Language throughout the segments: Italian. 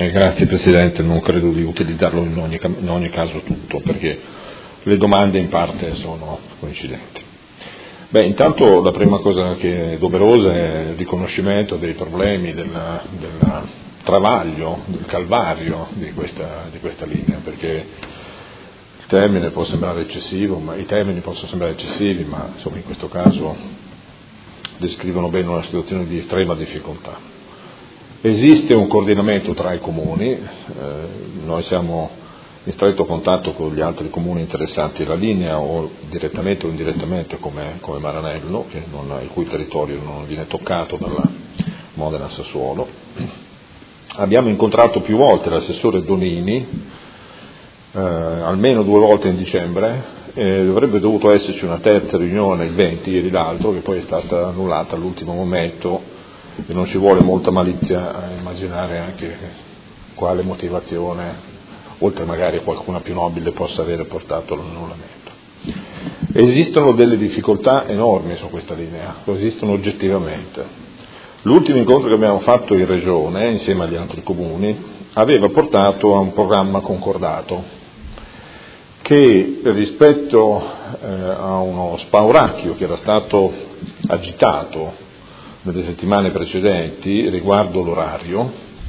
Grazie Presidente, non credo di utilizzarlo in ogni caso tutto, perché le domande in parte sono coincidenti. Intanto la prima cosa che è doverosa è il riconoscimento dei problemi, del travaglio, del calvario di questa linea, perché il termine può sembrare eccessivo, i termini possono sembrare eccessivi, ma insomma in questo caso descrivono bene una situazione di estrema difficoltà. Esiste un coordinamento tra i comuni, noi siamo in stretto contatto con gli altri comuni interessati alla linea, o direttamente o indirettamente come Maranello, il cui territorio non viene toccato dalla Modena Sassuolo. Abbiamo incontrato più volte l'assessore Donini, almeno 2 volte in dicembre, dovrebbe dovuto esserci una terza riunione il 20, ieri l'altro, che poi è stata annullata all'ultimo momento, e non ci vuole molta malizia a immaginare anche quale motivazione, oltre magari a qualcuna più nobile, possa avere portato all'annullamento. Esistono delle difficoltà enormi su questa linea, esistono oggettivamente. L'ultimo incontro che abbiamo fatto in Regione, insieme agli altri comuni, aveva portato a un programma concordato che, rispetto a uno spauracchio che era stato agitato nelle settimane precedenti riguardo l'orario,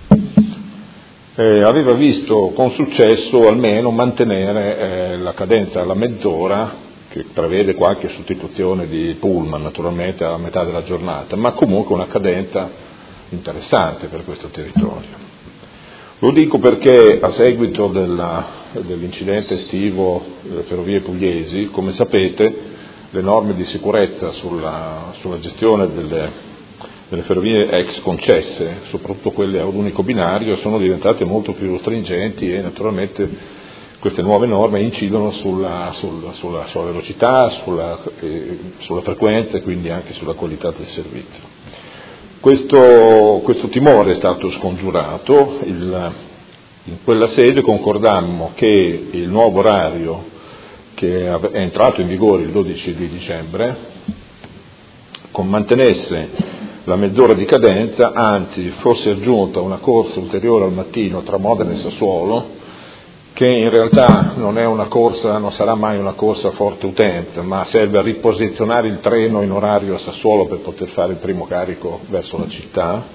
aveva visto con successo almeno mantenere la cadenza alla mezz'ora, che prevede qualche sostituzione di pullman naturalmente a metà della giornata, ma comunque una cadenza interessante per questo territorio. Lo dico perché a seguito dell'incidente estivo delle ferrovie pugliesi, come sapete, le norme di sicurezza sulla gestione delle ferrovie ex concesse, soprattutto quelle ad unico binario, sono diventate molto più stringenti e naturalmente queste nuove norme incidono sulla velocità, sulla frequenza e quindi anche sulla qualità del servizio. Questo timore è stato scongiurato, in quella sede concordammo che il nuovo orario che è entrato in vigore il 12 di dicembre mantenesse la mezz'ora di cadenza, anzi fosse aggiunta una corsa ulteriore al mattino tra Modena e Sassuolo, che in realtà non sarà mai una corsa a forte utenza, ma serve a riposizionare il treno in orario a Sassuolo per poter fare il primo carico verso la città,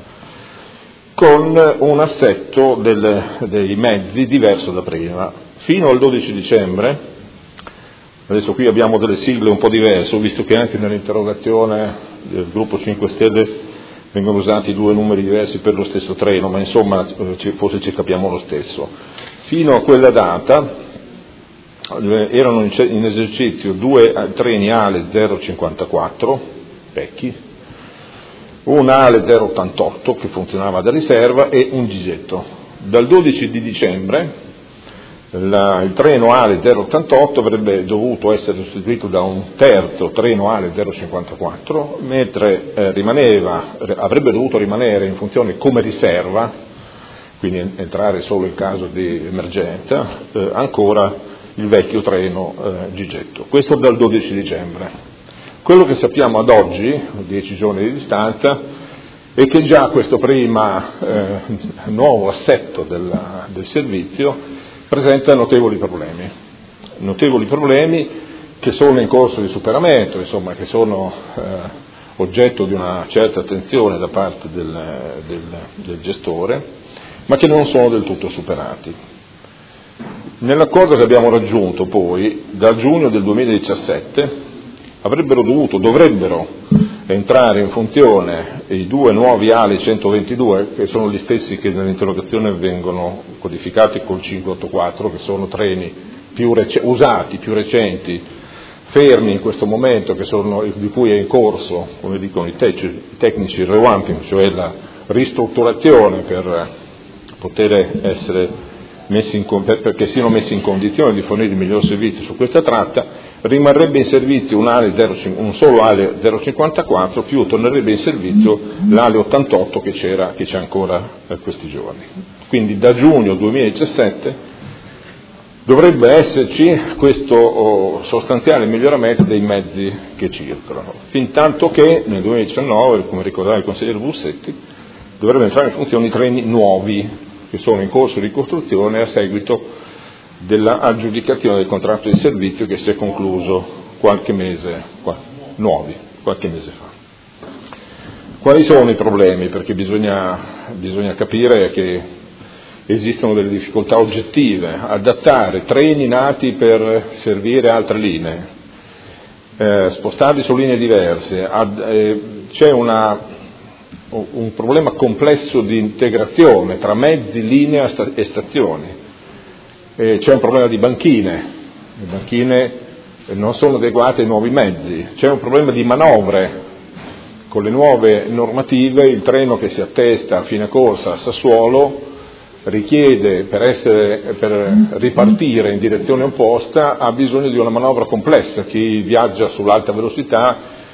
con un assetto dei mezzi diverso da prima. Fino al 12 dicembre, adesso qui abbiamo delle sigle un po' diverse, ho visto che anche nell'interrogazione del gruppo 5 Stelle vengono usati 2 numeri diversi per lo stesso treno, ma insomma forse ci capiamo lo stesso. Fino a quella data erano in esercizio 2 treni ALE 054 vecchi, un ALE 088 che funzionava da riserva e un Gigetto. Dal 12 di dicembre il treno ALE 088 avrebbe dovuto essere sostituito da un terzo treno ALE 054, mentre avrebbe dovuto rimanere in funzione come riserva, quindi entrare solo in caso di emergenza, ancora il vecchio treno Gigetto. Questo dal 12 dicembre. Quello che sappiamo ad oggi, 10 giorni di distanza, è che già questo prima nuovo assetto del servizio presenta notevoli problemi che sono in corso di superamento, insomma, che sono oggetto di una certa attenzione da parte del gestore, ma che non sono del tutto superati. Nell'accordo che abbiamo raggiunto poi, dal giugno del 2017, dovrebbero entrare in funzione i 2 nuovi ALE 122, che sono gli stessi che nell'interrogazione vengono codificati col 584, che sono treni usati, più recenti, fermi in questo momento, di cui è in corso, come dicono i tecnici, il revamping, cioè la ristrutturazione per poter essere perché siano messi in condizione di fornire il miglior servizio su questa tratta. Rimarrebbe in servizio un solo ALE 054, più tornerebbe in servizio l'ALE 88 che c'è ancora per questi giorni. Quindi da giugno 2017 dovrebbe esserci questo sostanziale miglioramento dei mezzi che circolano, fin tanto che nel 2019, come ricordava il consigliere Bussetti, dovrebbero entrare in funzione i treni nuovi, che sono in corso di costruzione a seguito dell'aggiudicazione del contratto di servizio che si è concluso qualche mese fa. Quali sono i problemi? Perché bisogna capire che esistono delle difficoltà oggettive, adattare treni nati per servire altre linee, spostarli su linee diverse, c'è un problema complesso di integrazione tra mezzi, linea e stazioni, c'è un problema di banchine, le banchine non sono adeguate ai nuovi mezzi, c'è un problema di manovre. Con le nuove normative il treno che si attesta a fine corsa a Sassuolo richiede, per ripartire in direzione opposta, ha bisogno di una manovra complessa. Chi viaggia sull'alta velocità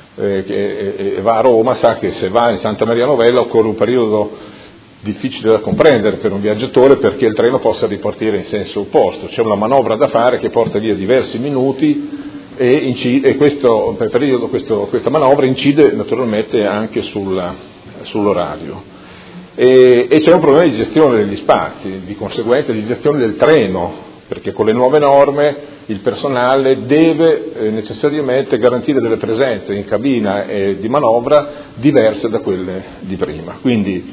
e va a Roma sa che se va in Santa Maria Novella occorre un periodo difficile da comprendere per un viaggiatore perché il treno possa ripartire in senso opposto. C'è una manovra da fare che porta via diversi minuti e questa manovra incide naturalmente anche sull'orario. E c'è un problema di gestione degli spazi, di conseguenza di gestione del treno, perché con le nuove norme il personale deve necessariamente garantire delle presenze in cabina e di manovra diverse da quelle di prima. Quindi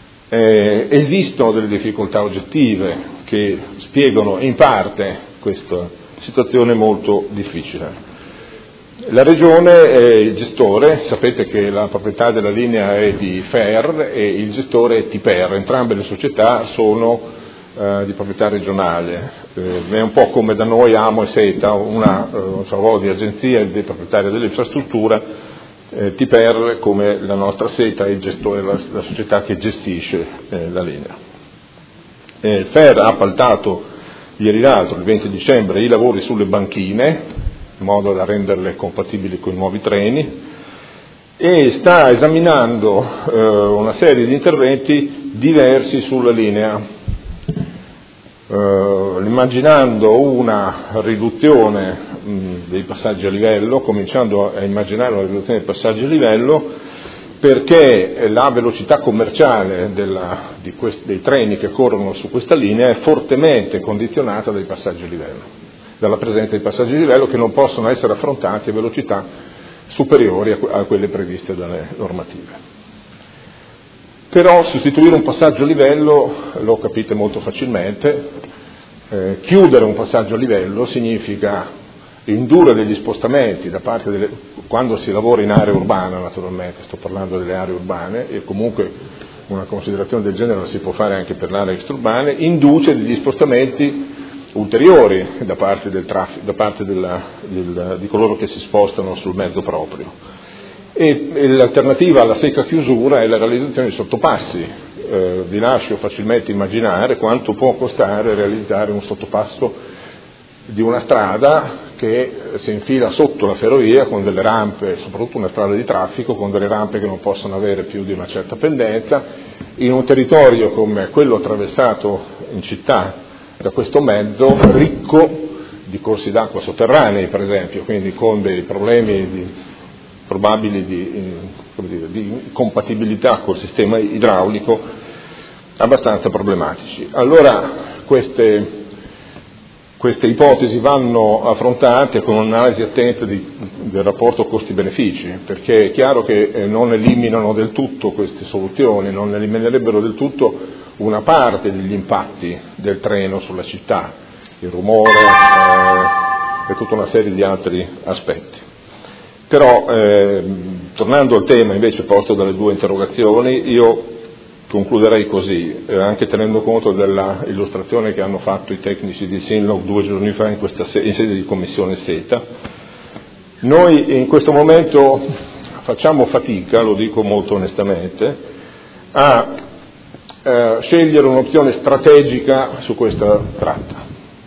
esistono delle difficoltà oggettive che spiegano in parte questa situazione molto difficile. La Regione è il gestore, sapete che la proprietà della linea è di FER e il gestore è TIPER, entrambe le società sono di proprietà regionale, è un po' come da noi AMO e SETA, una di agenzia e di proprietaria dell'infrastruttura, TIPER come la nostra SETA è il gestore, la società che gestisce la linea. FER ha appaltato ieri l'altro, il 20 dicembre, i lavori sulle banchine, in modo da renderle compatibili con i nuovi treni, e sta esaminando una serie di interventi diversi sulla linea, immaginando una riduzione dei passaggi a livello, cominciando a immaginare una riduzione dei passaggi a livello, perché la velocità commerciale dei treni che corrono su questa linea è fortemente condizionata dai passaggi a livello, dalla presenza di passaggi a livello che non possono essere affrontati a velocità superiori a quelle previste dalle normative. Però sostituire un passaggio a livello, lo capite molto facilmente, chiudere un passaggio a livello significa indurre degli spostamenti da parte quando si lavora in area urbana, naturalmente, sto parlando delle aree urbane e comunque una considerazione del genere la si può fare anche per le aree extraurbane, induce degli spostamenti ulteriori da parte del traffico, da parte di coloro che si spostano sul mezzo proprio. E l'alternativa alla secca chiusura è la realizzazione di sottopassi. Vi lascio facilmente immaginare quanto può costare realizzare un sottopasso di una strada che si infila sotto la ferrovia con delle rampe, soprattutto una strada di traffico, con delle rampe che non possono avere più di una certa pendenza, in un territorio come quello attraversato in città da questo mezzo, ricco di corsi d'acqua sotterranei per esempio, quindi con dei problemi probabili di compatibilità col sistema idraulico abbastanza problematici. Allora queste ipotesi vanno affrontate con un'analisi attenta del rapporto costi-benefici, perché è chiaro che non eliminano del tutto queste soluzioni, non eliminerebbero del tutto una parte degli impatti del treno sulla città, il rumore e tutta una serie di altri aspetti. Però, tornando al tema invece posto dalle due interrogazioni, io concluderei così, anche tenendo conto della illustrazione che hanno fatto i tecnici di Sinlog 2 giorni fa in sede di commissione SETA. Noi in questo momento facciamo fatica, lo dico molto onestamente, a scegliere un'opzione strategica su questa tratta.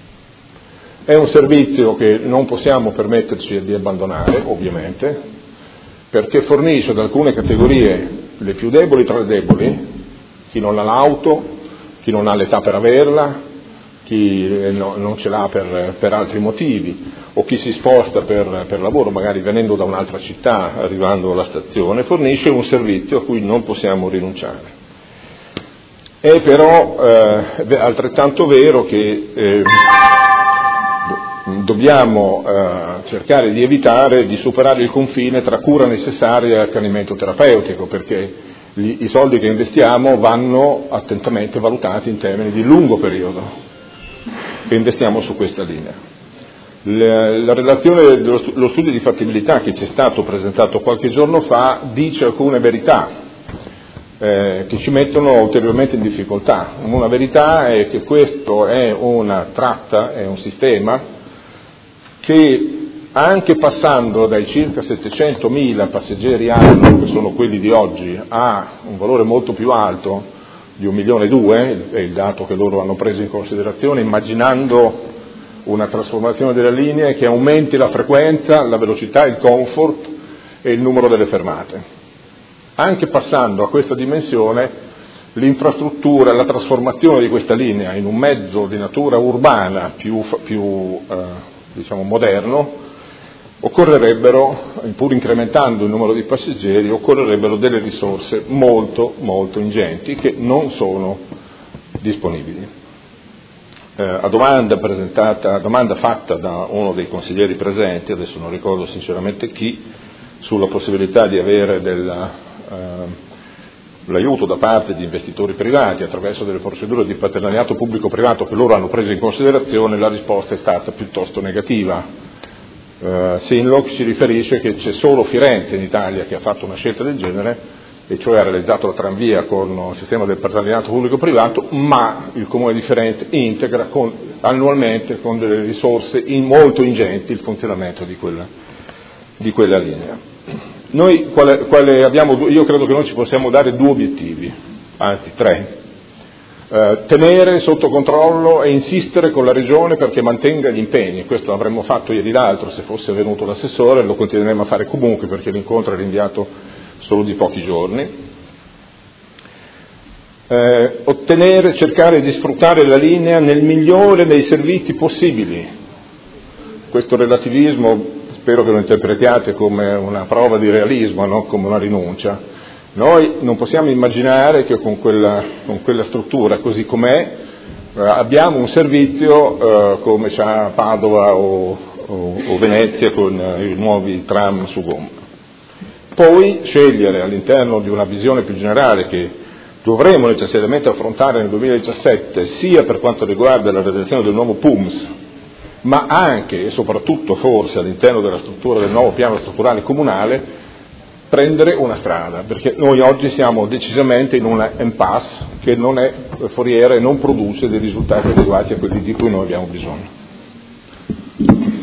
È un servizio che non possiamo permetterci di abbandonare, ovviamente, perché fornisce ad alcune categorie, le più deboli tra le deboli, chi non ha l'auto, chi non ha l'età per averla, chi non ce l'ha per altri motivi, o chi si sposta per lavoro, magari venendo da un'altra città, arrivando alla stazione, fornisce un servizio a cui non possiamo rinunciare. È però altrettanto vero che dobbiamo cercare di evitare di superare il confine tra cura necessaria e accanimento terapeutico, perché i soldi che investiamo vanno attentamente valutati in termini di lungo periodo che investiamo su questa linea. La relazione dello studio di fattibilità che ci è stato presentato qualche giorno fa dice alcune verità che ci mettono ulteriormente in difficoltà. Una verità è che questo è una tratta, è un sistema che anche passando dai circa 700.000 passeggeri anno, che sono quelli di oggi, a un valore molto più alto di 1,2 milioni, è il dato che loro hanno preso in considerazione, immaginando una trasformazione delle linee che aumenti la frequenza, la velocità, il comfort e il numero delle fermate. Anche passando a questa dimensione, l'infrastruttura, la trasformazione di questa linea in un mezzo di natura urbana più moderno, occorrerebbero, pur incrementando il numero di passeggeri, occorrerebbero delle risorse molto, molto ingenti che non sono disponibili. A domanda fatta da uno dei consiglieri presenti, adesso non ricordo sinceramente chi, sulla possibilità di avere l'aiuto da parte di investitori privati attraverso delle procedure di partenariato pubblico-privato che loro hanno preso in considerazione, la risposta è stata piuttosto negativa. Sinloc ci riferisce che c'è solo Firenze in Italia che ha fatto una scelta del genere, e cioè ha realizzato la tranvia con il sistema del partenariato pubblico-privato, ma il Comune di Firenze integra annualmente con delle risorse molto ingenti il funzionamento di quella linea. Noi io credo che noi ci possiamo dare 2 obiettivi, anzi 3. Tenere sotto controllo e insistere con la Regione perché mantenga gli impegni. Questo avremmo fatto ieri l'altro se fosse venuto l'assessore, lo continueremo a fare comunque perché l'incontro è rinviato solo di pochi giorni. Cercare di sfruttare la linea nel migliore dei servizi possibili. Questo relativismo spero che lo interpretiate come una prova di realismo, non come una rinuncia. Noi non possiamo immaginare che con quella struttura così com'è abbiamo un servizio come c'ha Padova o Venezia con i nuovi tram su gomma. Poi scegliere all'interno di una visione più generale che dovremo necessariamente affrontare nel 2017 sia per quanto riguarda la realizzazione del nuovo PUMS, ma anche e soprattutto forse all'interno della struttura del nuovo piano strutturale comunale, prendere una strada, perché noi oggi siamo decisamente in una impasse che non è foriera e non produce dei risultati adeguati a quelli di cui noi abbiamo bisogno.